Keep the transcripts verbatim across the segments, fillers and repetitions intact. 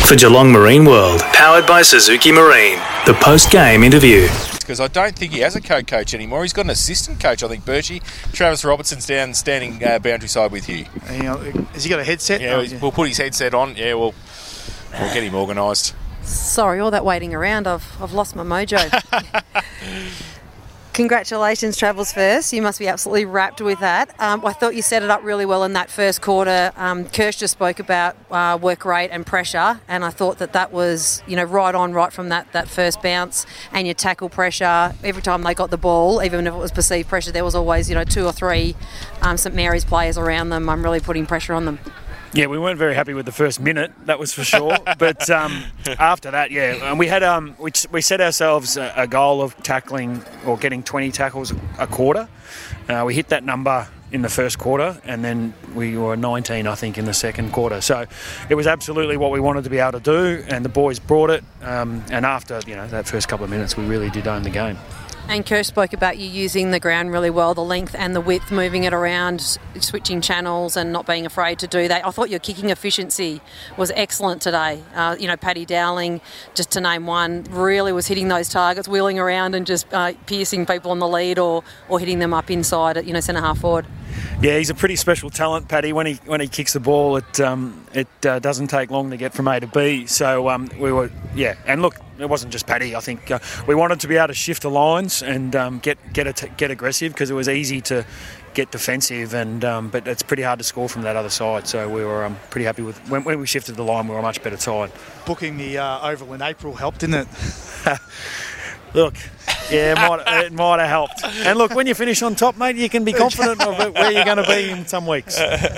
for Geelong Marine World, powered by Suzuki Marine. The post-game interview. Because I don't think he has a co-coach anymore. He's got an assistant coach, I think, Berchie. Travis Robertson's down standing uh, boundary side with you. You know, has he got a headset? Yeah, oh, we'll put his headset on. Yeah, we'll, we'll get him organised. Sorry, all that waiting around, I've I've lost my mojo. Congratulations, Travels First. You must be absolutely wrapped with that. Um, I thought you set it up really well in that first quarter. Um, Kirsch just spoke about uh, work rate and pressure, and I thought that that was, you know, right on, right from that, that first bounce, and your tackle pressure. Every time they got the ball, even if it was perceived pressure, there was always, you know, two or three um, St Mary's players around them. I'm really putting pressure on them. Yeah, we weren't very happy with the first minute, that was for sure. But um, after that, yeah, and we had um, we, we set ourselves a, a goal of tackling or getting twenty tackles a quarter. Uh, we hit that number in the first quarter, and then we were nineteen, I think, in the second quarter. So it was absolutely what we wanted to be able to do, and the boys brought it. Um, and after, you know, that first couple of minutes, we really did own the game. And Kirsch spoke about you using the ground really well, the length and the width, moving it around, switching channels and not being afraid to do that. I thought your kicking efficiency was excellent today. Uh, you know, Paddy Dowling, just to name one, really was hitting those targets, wheeling around and just uh, piercing people on the lead or, or hitting them up inside at, you know, centre half forward. Yeah, he's a pretty special talent, Paddy. When he when he kicks the ball, it um, it uh, doesn't take long to get from A to B. So um, we were, yeah, and look, it wasn't just Paddy. I think uh, we wanted to be able to shift the lines and um, get get a, get aggressive because it was easy to get defensive, and um, but it's pretty hard to score from that other side. So we were um, pretty happy with when, when we shifted the line. We were a much better side. Booking the uh, Oval in April helped, didn't it? Look. Yeah, it might, it might have helped. And look, when you finish on top, mate, you can be confident of where you're going to be in some weeks. Uh,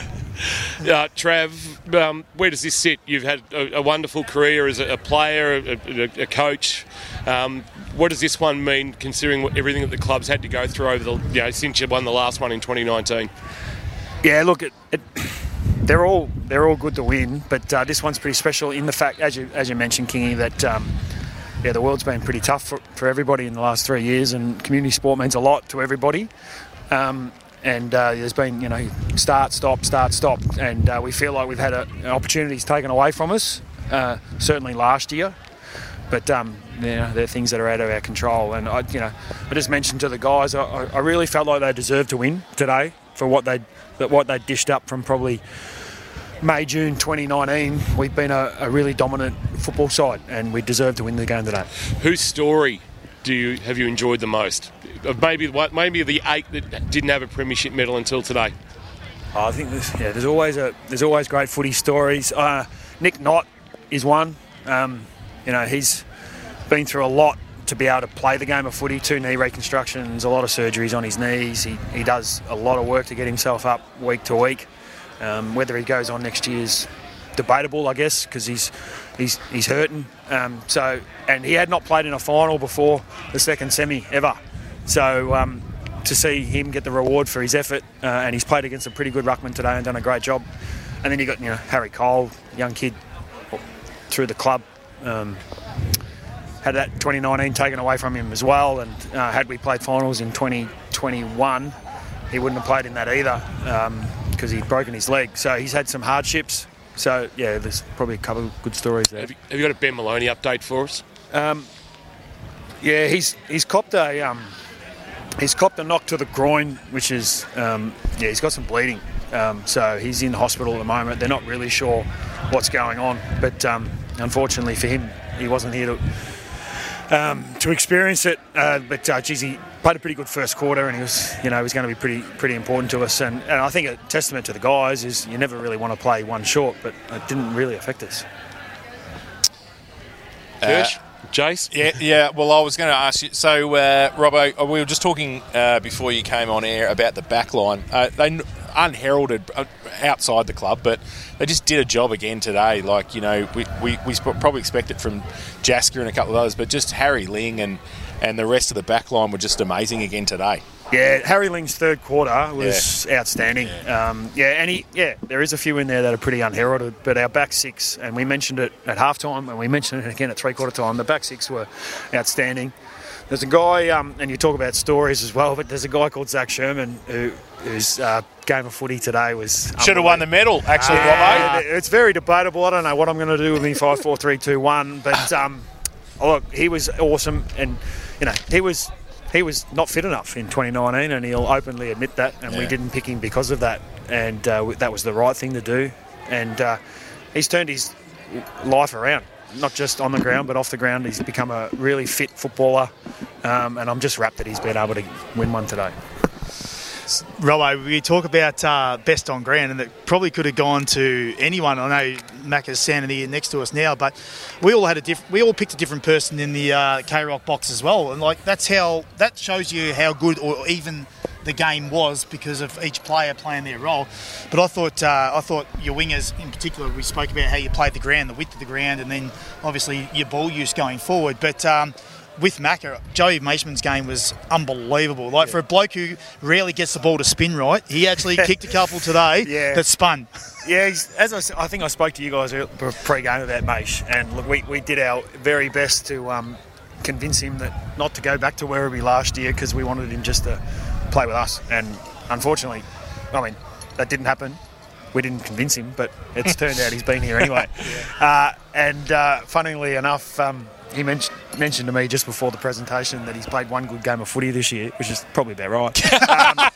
Trav, um, where does this sit? You've had a, a wonderful career as a, a player, a, a, a coach. Um, what does this one mean, considering what, everything that the club's had to go through over the, you know, since you won the last one in twenty nineteen? Yeah, look, it, it, they're all they're all good to win, but uh, this one's pretty special in the fact, as you as you mentioned, Kingy, that. Um, Yeah, the world's been pretty tough for, for everybody in the last three years, and community sport means a lot to everybody. Um, and uh, there's been, you know, start, stop, start, stop, and uh, we feel like we've had a, opportunities taken away from us, uh, certainly last year. But um, you know, they're things that are out of our control. And I, you know, I just mentioned to the guys, I, I really felt like they deserved to win today for what they what they dished up from probably May, June twenty nineteen. We've been a, a really dominant football side, and we deserve to win the game today. Whose story do you have you enjoyed the most? Maybe maybe the eight that didn't have a premiership medal until today. Oh, I think there's, yeah, there's always a there's always great footy stories. Uh, Nick Knott is one. Um, you know, he's been through a lot to be able to play the game of footy. Two knee reconstructions, a lot of surgeries on his knees. He he does a lot of work to get himself up week to week. Um, whether he goes on next year's debatable, I guess, because he's he's he's hurting. Um, so, and he had not played in a final before the second semi ever. So um, to see him get the reward for his effort, uh, and he's played against a pretty good ruckman today and done a great job. And then you got, you know, Harry Cole, young kid through the club, um, had that twenty nineteen taken away from him as well. And uh, had we played finals in twenty twenty-one, he wouldn't have played in that either. Um, because he'd broken his leg. So he's had some hardships. So, yeah, there's probably a couple of good stories there. Have you, have you got a Ben Maloney update for us? Um, yeah, he's he's copped a um, he's copped a knock to the groin, which is, um, yeah, he's got some bleeding. Um, so he's in hospital at the moment. They're not really sure what's going on. But um, unfortunately for him, he wasn't here to um, to experience it. Uh, but, uh, geez, he played a pretty good first quarter, and he was, you know, he was going to be pretty pretty important to us. And, and I think a testament to the guys is you never really want to play one short, but it didn't really affect us. Kirsch? Uh, Jace? Yeah, yeah. Well, I was going to ask you. So, uh, Robbo, we were just talking uh, before you came on air about the back line. Uh, they unheralded uh, outside the club, but they just did a job again today. Like, you know, we we, we probably expect it from Jasker and a couple of others, but just Harry Ling and and the rest of the back line were just amazing again today. Yeah, Harry Ling's third quarter was yeah. outstanding. Yeah. Um, yeah, and he, yeah, there is a few in there that are pretty unheralded, but our back six, and we mentioned it at halftime, and we mentioned it again at three-quarter time, the back six were outstanding. There's a guy, um, and you talk about stories as well, but there's a guy called Zach Sherman who whose uh, game of footy today was should have won the medal. Actually, uh, Robbo. It's very debatable. I don't know what I'm going to do with me five, four, three, two, one. But um, look, he was awesome, and you know he was he was not fit enough in twenty nineteen, and he'll openly admit that. And yeah. we didn't pick him because of that, and uh, that was the right thing to do. And uh, he's turned his life around. Not just on the ground, but off the ground. He's become a really fit footballer, um, and I'm just rapt that he's been able to win one today. Robbo, we talk about uh, best on ground, and it probably could have gone to anyone. I know Mac is standing here next to us now, but we all had a diff- we all picked a different person in the uh, K-Rock box as well, and like that's how that shows you how good or even the game was because of each player playing their role. But I thought uh, I thought your wingers in particular, we spoke about how you played the ground, the width of the ground, and then obviously your ball use going forward. But um, with Macca, Joey Maishman's game was unbelievable. Like yeah. for a bloke who rarely gets the ball to spin right, he actually kicked a couple today yeah. that spun. Yeah, he's, as I, said, I think I spoke to you guys pre-game about Maish, and look, we, we did our very best to um, convince him that not to go back to Werribee last year because we wanted him just to play with us, and unfortunately, I mean, that didn't happen. We didn't convince him, but it's turned out he's been here anyway. yeah. uh, and uh, funnily enough, um, he men- mentioned to me just before the presentation that he's played one good game of footy this year, which is probably about right. um,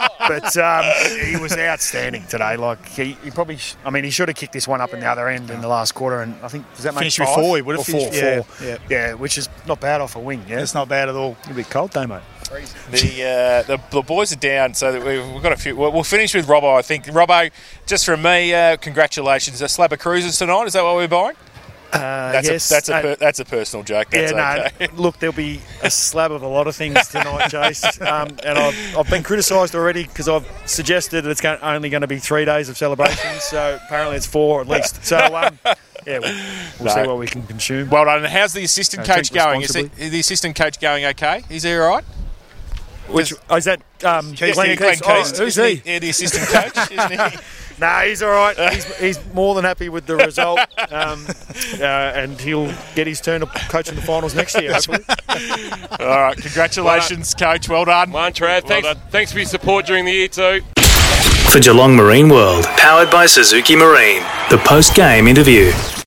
but um, he was outstanding today. Like he, he probably, sh- I mean, he should have kicked this one up in the other end in the last quarter, and I think does that make finished five? with four? He would have or finished four, yeah, four. yeah, yeah, which is not bad off a wing. Yeah, it's not bad at all. It'll be cold though, mate. The, uh, the the boys are down, so that we've, we've got a few. We'll, we'll finish with Robbo. I think Robbo, just from me, uh, congratulations. A slab of cruisers tonight. Is that what we're buying? Uh, that's yes, a that's a uh, per, that's a personal joke. That's yeah, okay. no. Look, there'll be a slab of a lot of things tonight, Jace. Um, and I've, I've been criticised already because I've suggested that it's going, only going to be three days of celebrations. So apparently it's four at least. So um, yeah, we'll, we'll no. see what we can consume. Well done. And how's the assistant uh, coach going? Is, it, is the assistant coach going okay? Is he all right? Which oh, is that? Um, Keith, Glenn Glenn Keith. Keith. Oh, who's he? Yeah, the assistant coach, isn't he? No, nah, he's all right. He's, he's more than happy with the result, um, uh, and he'll get his turn to coach in the finals next year, hopefully. All right, congratulations, well coach. Well done. Well done, Trav. Well thanks, done. thanks for your support during the year too. For Geelong Marine World, powered by Suzuki Marine, the post-game interview.